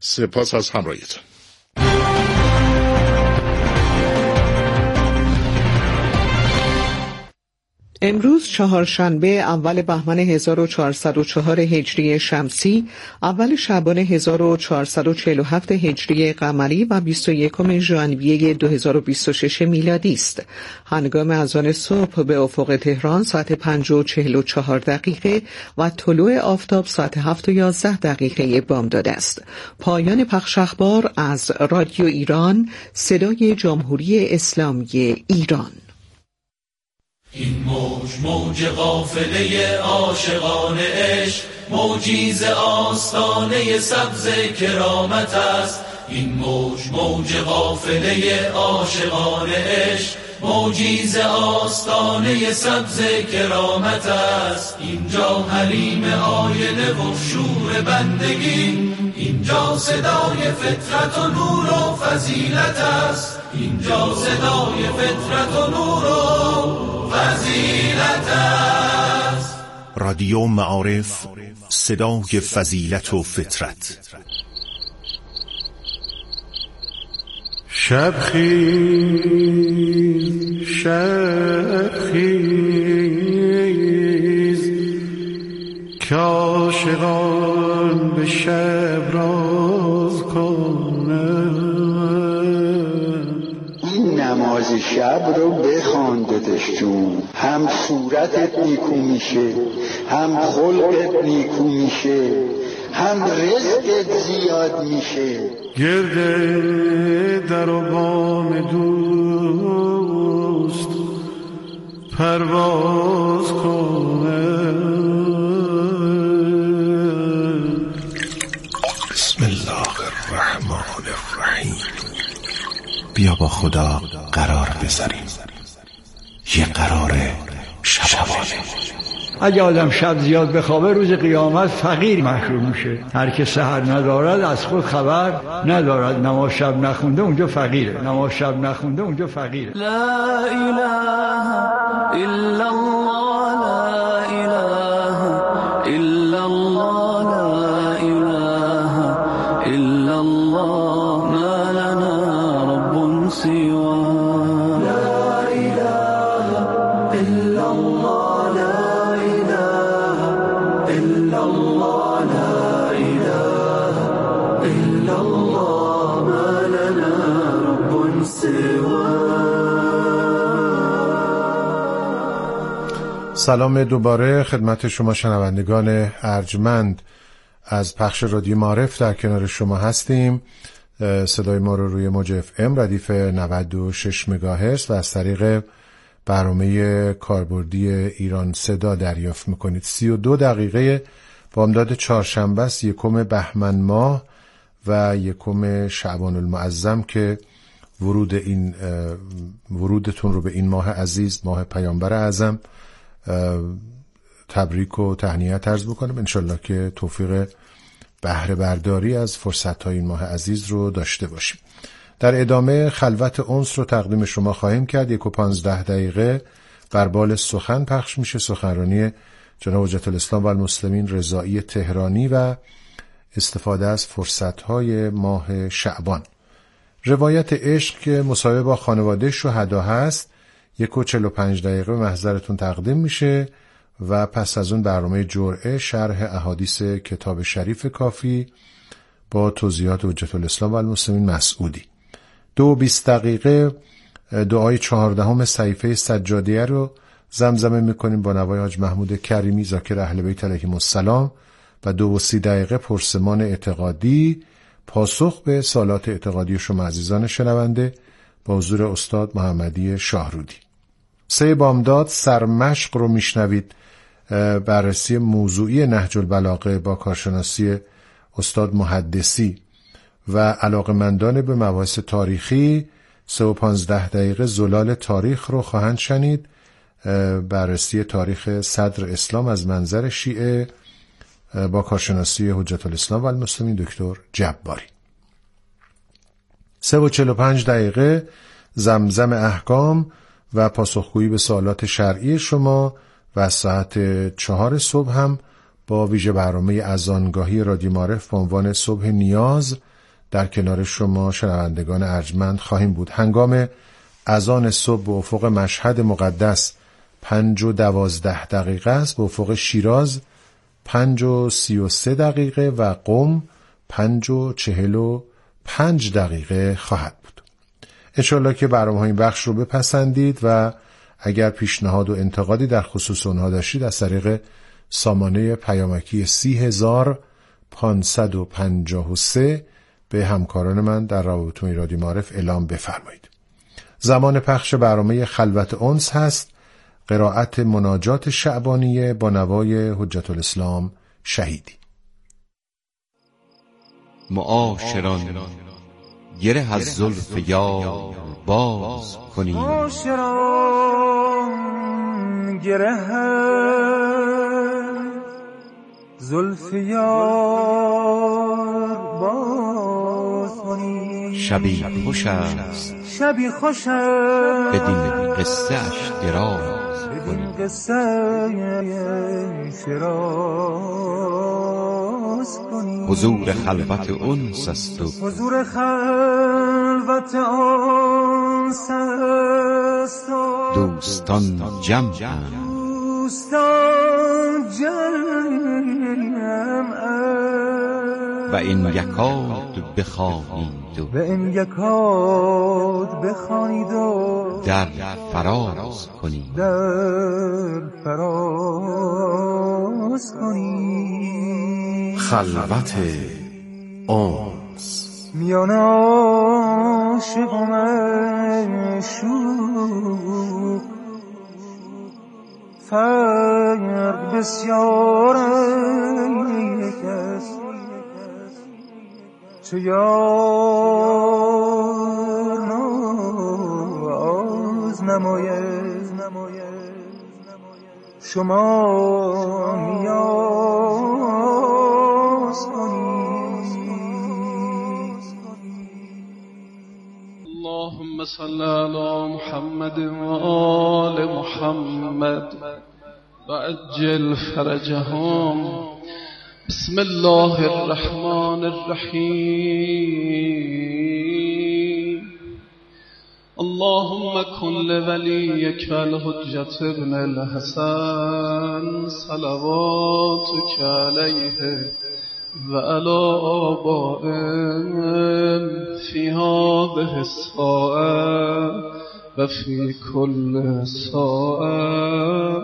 سپاس از همراهیتون. امروز چهارشنبه اول بهمن 1404 هجری شمسی، اول شعبان 1447 هجری قمری و 21 ژانویه 2026 میلادی است. هنگام اذان صبح به افق تهران ساعت 5:44 و طلوع آفتاب ساعت 7:11 بامداد است. پایان پخش اخبار از رادیو ایران، صدای جمهوری اسلامی ایران. این موج قافله عاشقان عشق، موجی ز آستانه سبز کرامت است. این موج قافله عاشقان عشق، موجی ز آستانه سبز کرامت است. اینجا حریم آینه و شور بندگی، اینجا صدای فطرت و نور و فضیلت است. اینجا صدای فطرت و نور و فضیلت است. رادیو معارف، صدای فضیلت و فطرت. شب خیز که عاشقان به شب راز کنند. این نماز شب رو بخوان دادشون، هم صورتت نیکو میشه، هم خلقت نیکو میشه، هم رزقت زیاد میشه. گرده در و بام دوست پرواز کنه. بسم الله الرحمن الرحیم. بیا با خدا قرار بذاریم، یه قرار شبانه. اگه آدم شب زیاد بخوابه روز قیامت فقیر محشور میشه. هر که سحر ندارد از خود خبر ندارد. نماز شب نخونده اونجا فقیره، نماز شب نخونده اونجا فقیره. لا اله الا الله، لا اله الا الله، لا اله الا الله، ما لنا رب سواه. لا اله الا الله، لا اله الا الله، لا اله الا الله، ما لنا رب سواه. سلام دوباره خدمت شما شنوندگان ارجمند از پخش رادیو معارف در کنار شما هستیم. صدای ما رو روی موج FM ردیف 96 مگاهرتز و از طریق برنامه کاربردی ایران صدا دریافت میکنید. 32 دقیقه بامداد چهارشنبه است، 1 بهمن ماه و 1 شعبان المعظم که ورودتون رو به این ماه عزیز، ماه پیامبر اعظم، تبریک و تهنیت عرض بکنم. انشالله که توفیق بهره برداری از فرصت‌های این ماه عزیز رو داشته باشیم. در ادامه خلوت انس رو تقدیم شما خواهیم کرد. 1:15 بر بال سخن پخش میشه، سخنرانی جناب حجت الاسلام و المسلمین رضایی تهرانی و استفاده از فرصت‌های ماه شعبان. روایت عشق که مصاحبه با خانواده شهدا هست 1:45 محضرتون تقدیم میشه و پس از اون برنامه جرعه، شرح احادیث کتاب شریف کافی با توضیحات حجت الاسلام و المسلمین مسعودی. 2:20 دعای 14 صحیفه سجادیه رو زمزمه میکنیم با نوای حاج محمود کریمی ذاکر اهل بیت علیهم السلام و 2:30 پرسمان اعتقادی، پاسخ به سوالات اعتقادی شما عزیزان شنونده با حضور استاد محمدی شاهرودی. 3 بامداد سرمشق رو میشنوید، بررسی موضوعی نهج البلاغه با کارشناسی استاد محدثی و علاقمندان به مباحث تاریخی. 3:15 زلال تاریخ رو خواهند شنید، بررسی تاریخ صدر اسلام از منظر شیعه با کارشناسی حجت الاسلام و المسلمین دکتر جباری. 3:45 زمزم احکام و پاسخگویی به سوالات شرعی شما و ساعت 4 صبح هم با ویژه برنامه اذانگاهی رادیو معارف با عنوان صبح نیاز در کنار شما شنوندگان ارجمند خواهیم بود. هنگام اذان صبح به افق مشهد مقدس 5:12 است، به افق شیراز 5:33 و قم 5:45 خواهد بود. انشالله که برنامه‌های این بخش رو بپسندید و اگر پیشنهاد و انتقادی در خصوص اونها داشتید از طریق سامانه پیامکی 30553 به همکاران من در روابط عمومی رادیو معارف اعلام بفرمایید. زمان پخش برنامه خلوت انس هست، قرائت مناجات شعبانیه با نوای حجت الاسلام شهیدی. معاشران گره از زلف یار باز کنیم، معاشران گره از زلف یار باز کنیم. شبی خوش است، شبی خوش است، بدین قصه اش دراز کنیم. قصه دراز کنیم. حضور خلوت انس است و حضور خلوت انس است و دوستان جمعند، دوستان جمعند و این یکاد بخوانید و این یکاد بخوانید و در فراز کنید. در فراز کنید. خلوت انس میان عاشق و معشوق فرق بسیار است، چه یار ناز نماید شما نیاز کنید. اللهم صل على محمد و آل محمد و عجل فرجهم. بسم الله الرحمن الرحیم. اللهم کن لولیک الحجة ابن الحسن صلواتک علیه و علی آبائهم فی هذه الساعة و فی کل ساعة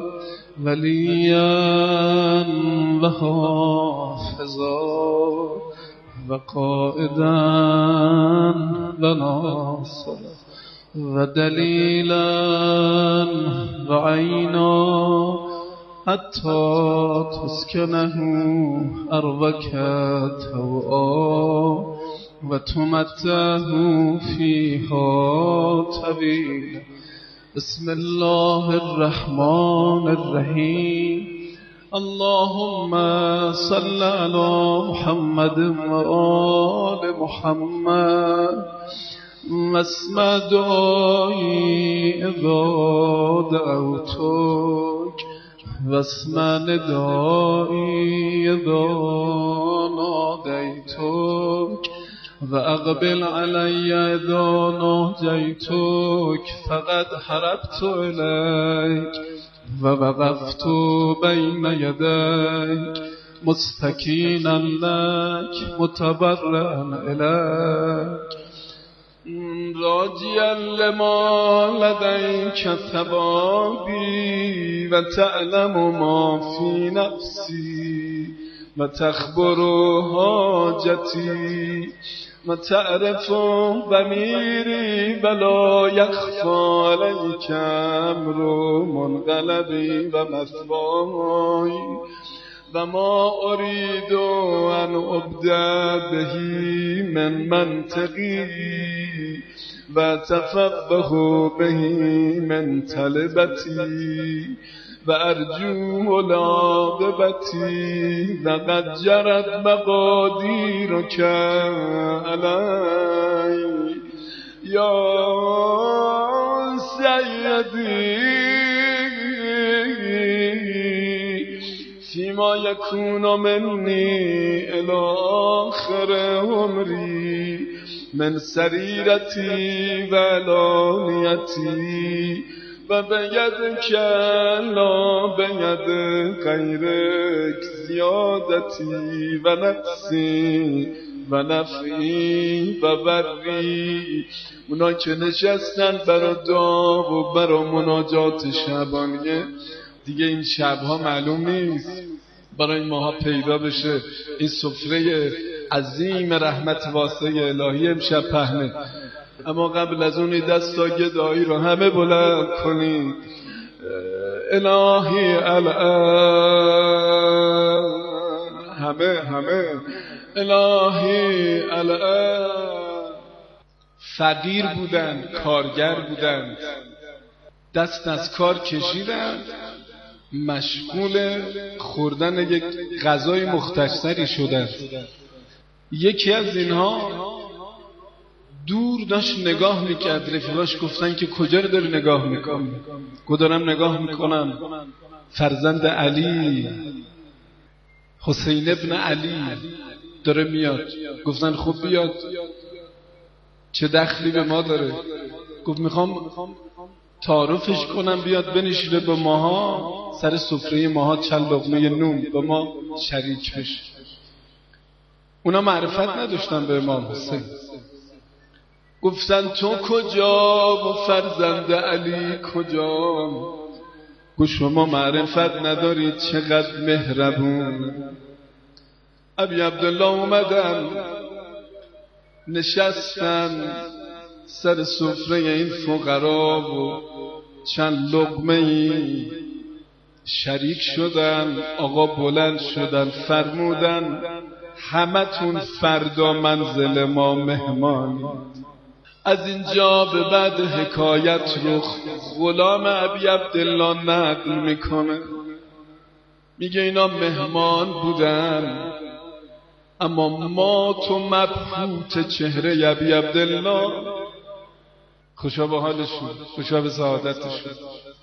ولیا و حافظا و قائدا و ناصرا و دلیلا و عینا حتی تسکنه ارضک طوعا و تمتعه فیها طویلا. بسم الله الرحمن الرحیم. اللهم صل على محمد و آل محمد واسمع دعایی اذا دعوتک واسمع ندایی اذا نادیتک و اقبل علی اذا ناجیتک فقد حربت الیک و وقفت بین یدیک مستکینا لک متبرعا الیک راجیا لما لدیک ثوابی و تعلم ما فی نفسی و تخبر حاجتی و تعرف ضمیری ولا یخفی علیک امر منقلبی و مثوایی و ما اريد ان ابدأ به من منطقی و تفقه به من طلبتی و ارجو العاقبتی و قد جرت مقادیرک علی یا سیدی فیما یکون منی الی آخر عمری من سریرتی و علانیتی و بید کلا بید غیرک زیادتی و نفسی و نفعی و بری. اونا که نشستن برا دعا و برا مناجات شبانیه دیگه این شبها معلوم نیست برای این ماها پیدا بشه این سفره عظیم رحمت واسعه الهی امشب پهنه. اما قبل از اون دستا گدایی رو همه بلند کنید. الهی الان همه الهی الان. فقیر بودن، کارگر بودن، دست از کار کشیدن، مشغول خوردن یک غذای مختصری شدن. یکی از اینها دور داشت نگاه میکرد، رفیقاش گفتن که کجا رو داری نگاه میکنی؟ دارم نگاه میکنم فرزند علی حسین ابن علی داره میاد. گفتن خب بیاد، چه دخلی به ما داره؟ گفت میخوام تعارفش کنم بیاد بنشینه با ماها سر سفره ماها چند لقمه نون با ما شریک بشه. اونا معرفت نداشتن به امام حسین. گفتن تو کجا و فرزند علی کجا؟ گفت شما معرفت ندارید چقدر مهربون. ابی عبدالله اومدن نشستن سر سفره این فقرا و چند لقمه‌ای شریک شدن. آقا بلند شدن فرمودن همتون فردا منزل ما مهمانی. از اینجا به بعد حکایت رو غلام ابی عبدالله نقل میکنه، میگه اینا مهمان بودن اما ما تو مبهوت چهره ابی عبدالله، خوشا به حالشون، خوشا به سعادتشون،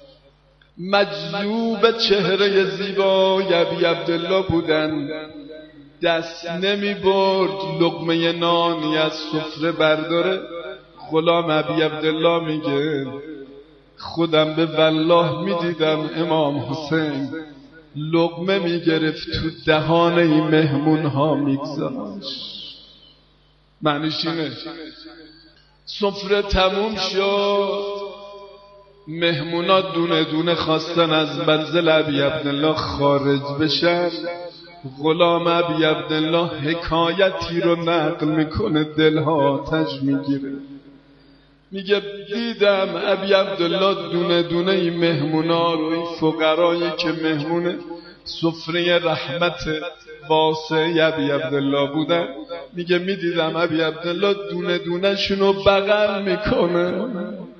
مجذوب چهره زیبای ابی عبدالله بودن. دست نمی برد لقمه نانی از سفره برداره. غلام ابی عبدالله میگه خودم به والله میدیدم امام حسین لقمه میگرفت تو دهان این مهمون ها میگذاشت. معنیش اینه سفره تموم شد، مهمونا دونه دونه خواستن از منزل ابی عبدالله خارج بشن. غلام ابی عبدالله حکایتی رو نقل میکنه، دلها آتش میگیره. میگه دیدم ابی عبدالله دونه دونه این مهمونا رو، این فقرایی که مهمون سفره رحمت واسه ابی عبدالله بودن، میگه میدیدم ابی عبدالله دونه دونه شونو بغل میکنه.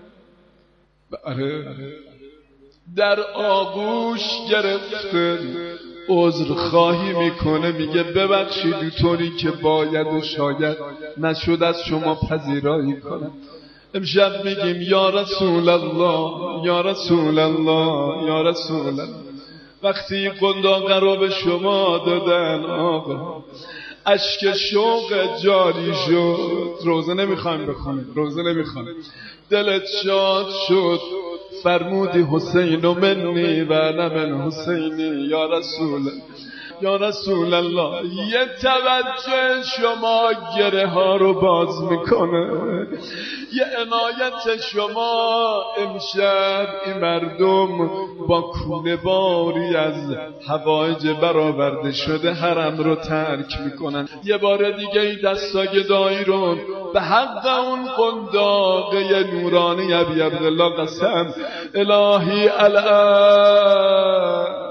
در آغوش گرفته عذر خواهی میکنه، میگه ببخشید اونطوری که باید و شاید نشد از شما پذیرایی کنم. امشب میگیم یا رسول الله یا رسول الله یا رسول الله. وقتی قنداقه رو به شما دادن آقا اشک شوق جاری شد. روزه نمیخوایم بخونیم، روزه نمیخوایم. دلت شاد شد، فرمودی حسین و منی و انا من حسینی یا رسول یا رسول الله. یه توجه شما گره ها رو باز میکنه، یه عنایت شما امشب این مردم با کوله باری از حوایج برآورده شده حرم رو ترک میکنن. یه بار دیگه این دستا گدایی رو به حق اون قنداقه نورانی ابی عبدالله قسم. الهی الان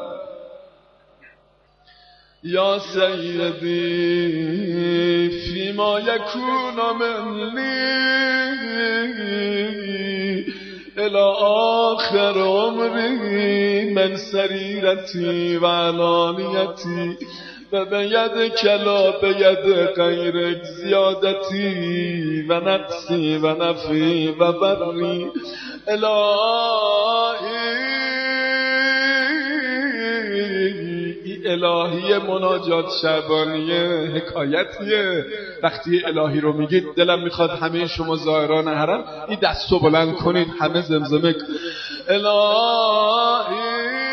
یا سیدی فیما یکون منی الی آخر عمری من سریرتی و علانیتی و بید کلا بید غیر زیادتی و نقصی و نفی و بری. الهی مناجات شعبانیه، حکایتیه. وقتی الهی رو میگید دلم میخواد همه شما زائران حرم این دستو بلند کنید، همه زمزمه الهی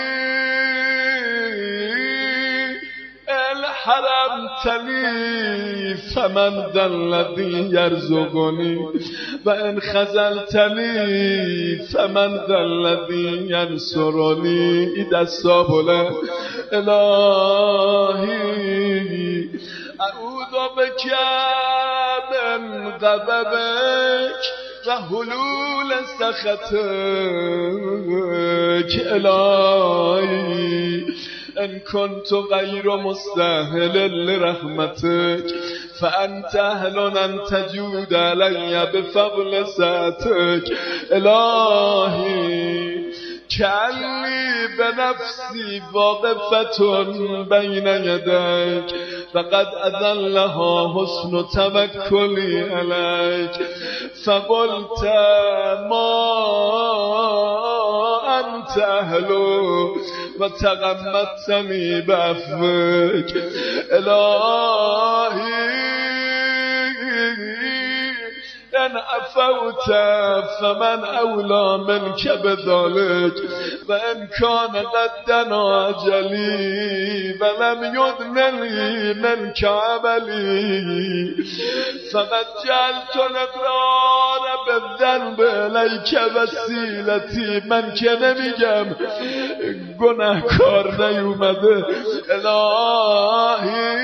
الحرم تلی فمن ذا الذی یرزقنی و ان خذلتنی فمن ذا الذی ینصرنی. این دستا بلند الهی اعوذ بک من غضبک و حلول سخطک. الهی ان كنت غير مستاهل لرحمتك فانت اهل ان تجود علي بفضل سعتك. الهي كأني بنفسي واقفة بين يديك فقد أذلها حسن توكلي عليك فقلت ما أنت أهله وتغمدتني بعفوك. إلهي إن عفوت فمن أولى منك بذلك وإن كان قد دنا أجلي ولم يدنني منك عملي فقد جعلت الإقرار بالذنب إليك وسيلتي. من که نمیگم گناهکار نیومده. الهی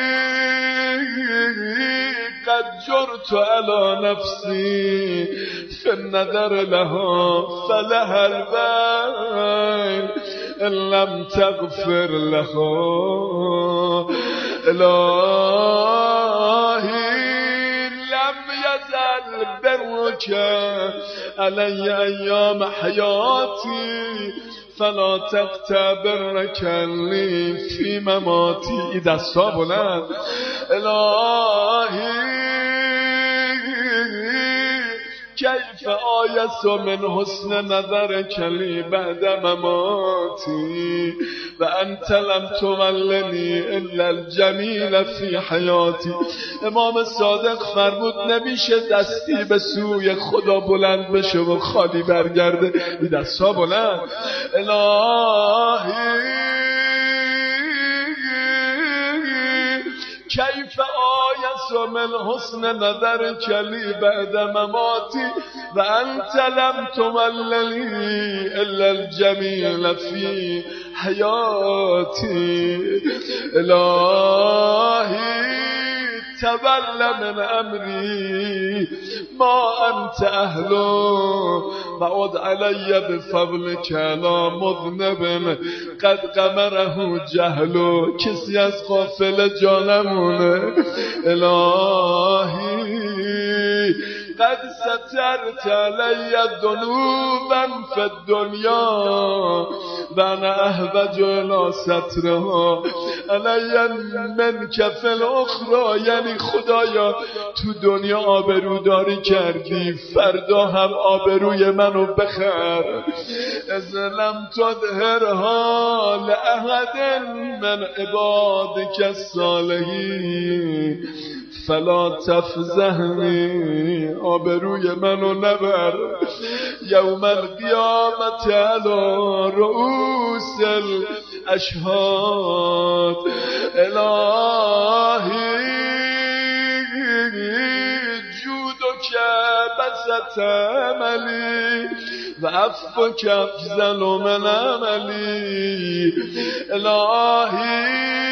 قد جرت على نفسي في النذر لها فلها البال إن لم تغفر لها. إلهي لم يزل برك علي أيام حياتي فلا تقطع برك لي في مماتي. این دستا بلند الهی كيف آيس من حسن نظرك لي بعد مماتي وأنت لم تولني إلا الجميل في حياتي. امام صادق فرمود نمیشه دستی به سوی خدا بلند بشه و خالی برگرده. این دستا بلند الهی كيف آيس من حسن نظرك لي بعد مماتي وأنت لم تولني إلا الجميل في حياتي. إلهي تول من أمري ما أنت أهله وعد علي بفضلك على مذنب قد قمره جهله. کسی از غافل جانمونه. الهی قد سترت علي ذنوبا في الدنيا وانا احوج الى سترها علي منك في الاخرى. یعنی خدایا تو دنیا آبروداری کردی، فردا هم آبروی منو بخر. از لم تظهرها لأحد من عبادك الصالحين فلا تفزهنی. آبروی منو نبر یوم القیامت علی رؤوس الاشهاد. الهی جودک بسط عملی و عفوک افضل من عملی. الهی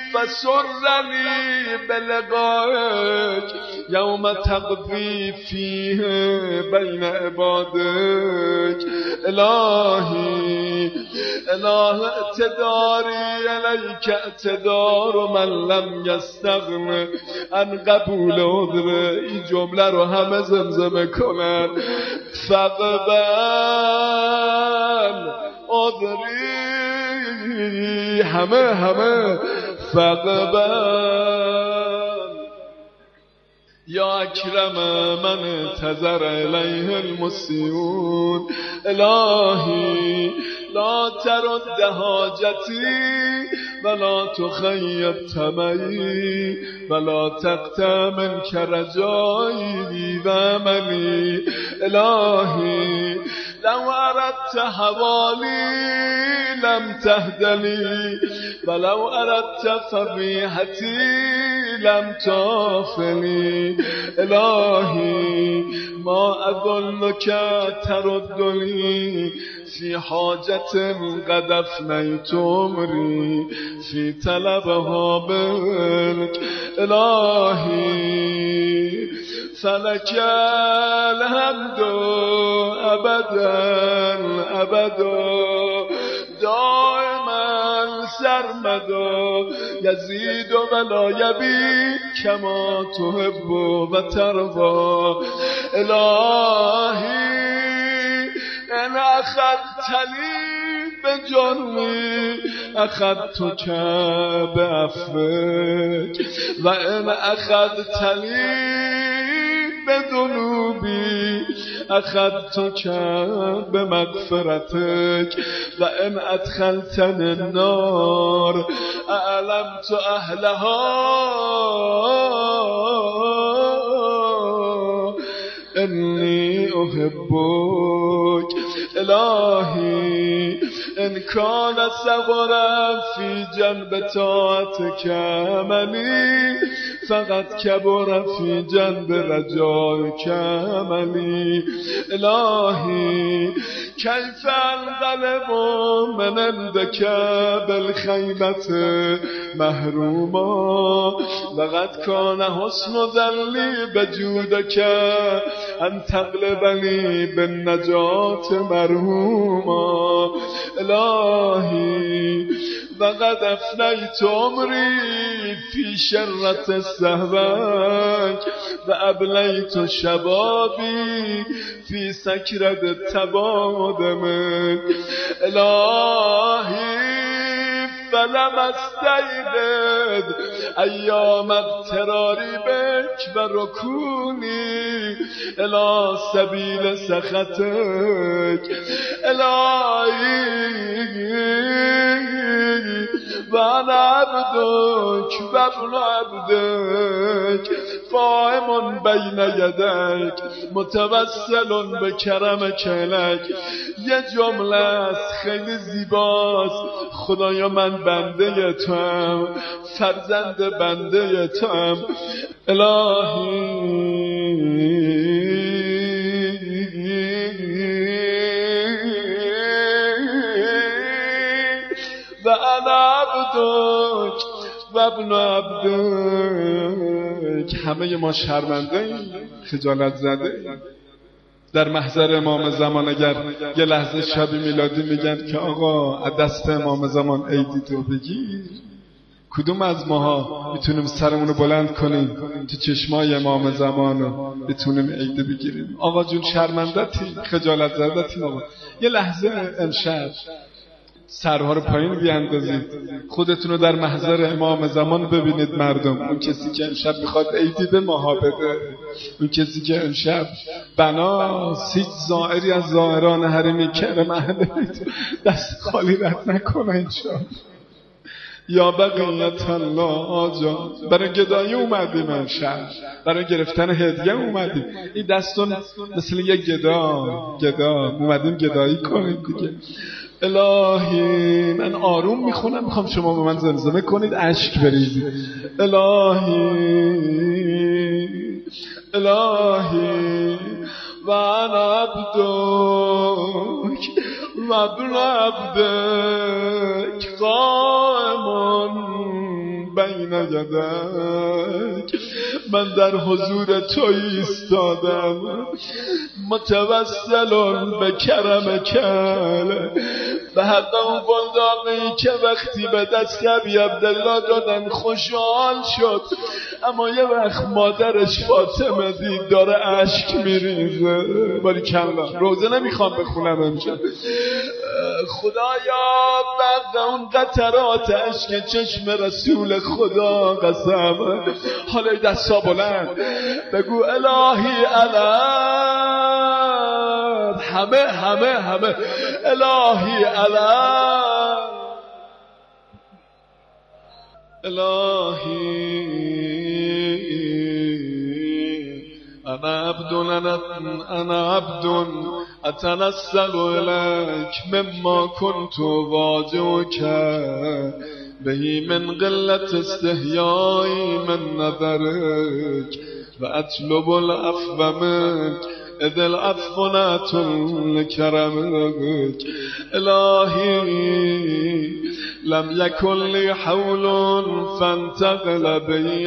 فسرني بلقائك يوم تقضي فيه بين عبادك. إلهي إله اعتداري عليك اعتدار من لم يستغن عن قبول عذره. این جمله رو همه زمزمه کنن. فقبل عذری همه فقبل یا اکرم من تذر علیه المسیون. الهی لا ترد حاجتی ولا تخيب طمعي ولا تقطع منك رجائي واملي إلهي لو أردت حوالي لم تهدلي ولو أردت فضيحتي لم تغفلي إلهي ما أظنك تردني في حاجة قد أفنيت عمري في طلبها منك إلهي فلك الحمد أبدا أبدا دائما سرمدا يزيد ولا يبيد كما تحب وترضى إلهي إن أخذتني بجرمي أخذتك بعفوك وإن أخذتني بذنوبي أخذتك بمغفرتك وإن أدخلتني النار أعلمت أهلها إني أحبك إلهي إن كان صبرا في جنب طاعتك عملي فقد كبر في جنب رجائك عملي إلهي كيف انقلب من عندك بالخيبة محروما لقد كان حسن ظني بجودك أن تغلبني بالنجاة مرحوما إلهي لقد أفنيت عمري في شرة السهوات وأبليت شبابي في سكرة التباد منك إلهي فلم استيقظ أيام اغتراري بك وركوني إلى سبيل سخطك إلهي وأنا عبدك وابن عبدك قائم بين يديك متوسل بكرمك لك یه جمله است خیلی زیباست خدایا من بنده توام فرزند بنده توام الهی و انا عبدک و ابن عبدک همه ما شرمنده ایم خجالت زده ایم در محضر امام زمان اگر یه لحظه شب میلادی میگن که آقا از دست امام زمان عیدی تو بگیر کدوم از ماها میتونیم سرمونو بلند کنیم تو چشمای امام زمانو بتونیم عیدی بگیریم آقا جون شرمندتی خجالت زدتی آقا یه لحظه امشب سرها رو پایین بیاندازید خودتون رو در محضر امام زمان ببینید مردم اون کسی که امشب میخواد عیدی به ماها بده اون کسی که امشب بناس هیچ زائری از زائران حرم کرم اهل بیت دست خالی رد نکنه انشاءالله یا بقیت الله آجا برای گدایی اومدیم امشب برای گرفتن هدیه اومدیم این دستون مثل یه گدا اومدیم گدایی کنیم دیگه الهی من آروم میخونم میخوام شما به من زمزمه کنید اشک بریزید الهی و انا عبدک و ابن عبدک قائم بین یدک من در حضور تو ایستادم متوسل به کرمک به حق اون بنداقی که وقتی به دست ابی عبدالله دادن خوشحال شد اما یه وقت مادرش فاطمه دید داره اشک میریزه باری کلا روزه نمیخوام بخونم امشب خدایا بعد اون قطرات اشک چشم رسول خدا قسم حالا دستا بلند بگو الهی علم همه الهی علم الهی انا عبد اتنسل الیک مما كنت واجهک بهی من قلت استحیایی من نظرک و اطلب العفو منک اذ العفو ناتل کرمک. الهی لم یکن لی حول فانتقل بی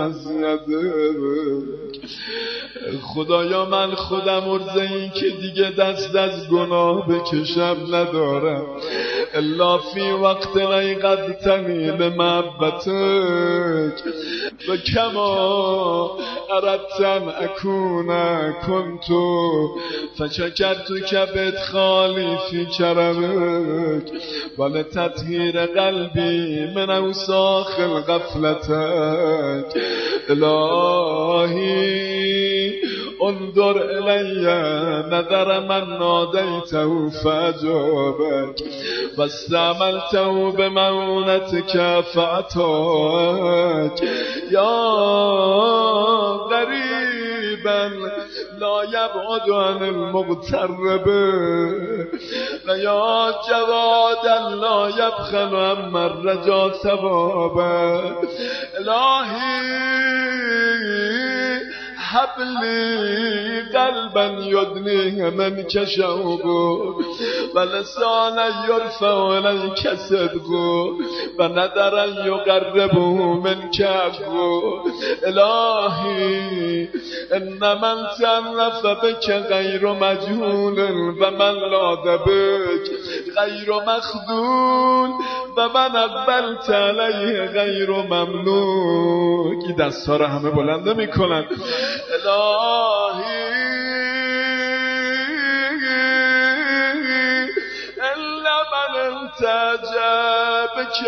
مزیدک. خدایا من خودم عرضه‌ای که دیگه دست از گناه بکشم ندارم، الا فی وقت لیقدتنی به محبتک و کما اردتن اکون کنتو فشکرتک بادخالی فی کرمک ولتطهیر قلبی من اوساخ الغفلتک. الهی انظر الی نظر من نادیته فاجابک و استعملته بمعونتک فعطاک. یا غریبا لا یبعد عن المغترب و یا جوادا لا یبخل عما الرجا ثوابا. الهی حبلی قلبا یدنیه من کشوبو و لسانا یرفع الیک صدقو و ندرا یقربو من کعبو. الهی ان من تعرف بک غیر مجهول و من لاد بک غیر مخذول و من اقبلت علیه غیر ممنوک. این دست ها را همه بلنده می کنن. الهی الا من التجا بک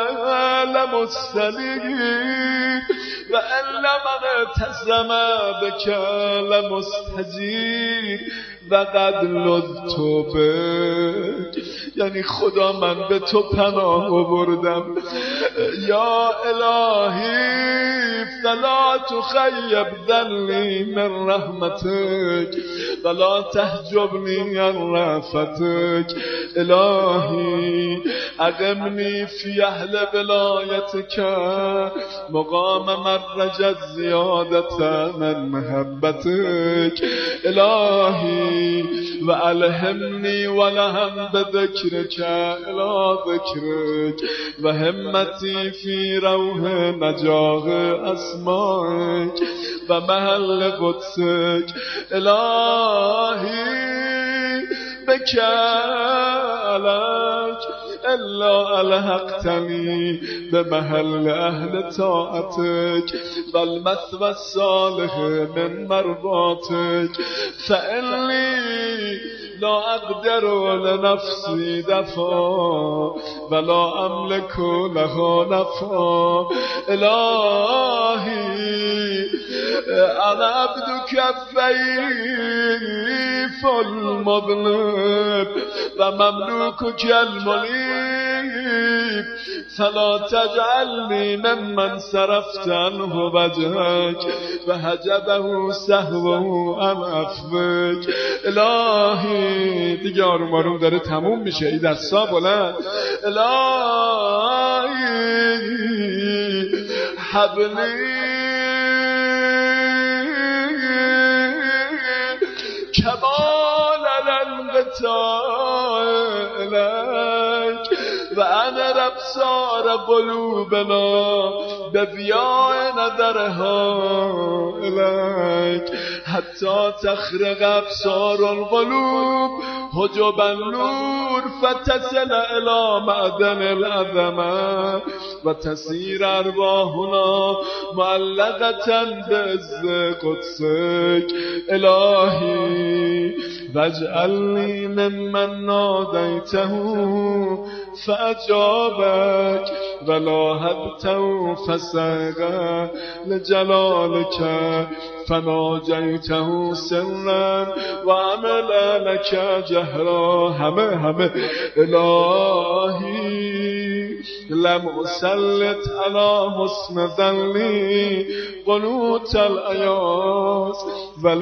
لمستلیق و الا من اعتصم بک لمستجیر و قد لذت بک. یعنی خدا من به تو پناه آوردم. یا الهی فلا تخیب ذلی من رحمتک ولا تحجبنی عن رأفتک. الهی اقمنی فی اهل ولایتک مقام مرجت زیادت من محبتک. الهی و الهمنی ولهم بذکرک الی ذکرک و همتی فی روح نجاح اسمائک و محل قدسک. الهی بکالک الا الحقتنی به محل اهل طاعتک و المثوى الصالح من مرضاتک فانی لا اقدر لنفسی دفا ولا املک لها نفا. الهی انا عبدک الضعیف المذنب و مملوکک الملیک فلا تجعلنی ممن صرفت عنه وجهک و حجبه سهوه عن عفوک. الهی دیگه آروم آروم داره تموم میشه. این دستا بلند. الهی حبلی کمال الانقطاع الیک و انا ربصار قلوبنا به بیاء نظرها الیک حتی تخرق ابصار القلوب حجب النور فتصل الى معدن العظمه و تسیر ارواحنا معلقة بعز قدسک. الهی واجعلنی ممن نادیته فاجابک ولا هبته فسقا لجلالک فناجیته سرا و عمل لک جهرا. همه الهی لم اسلط علی حسن ظنی قنوت الایاس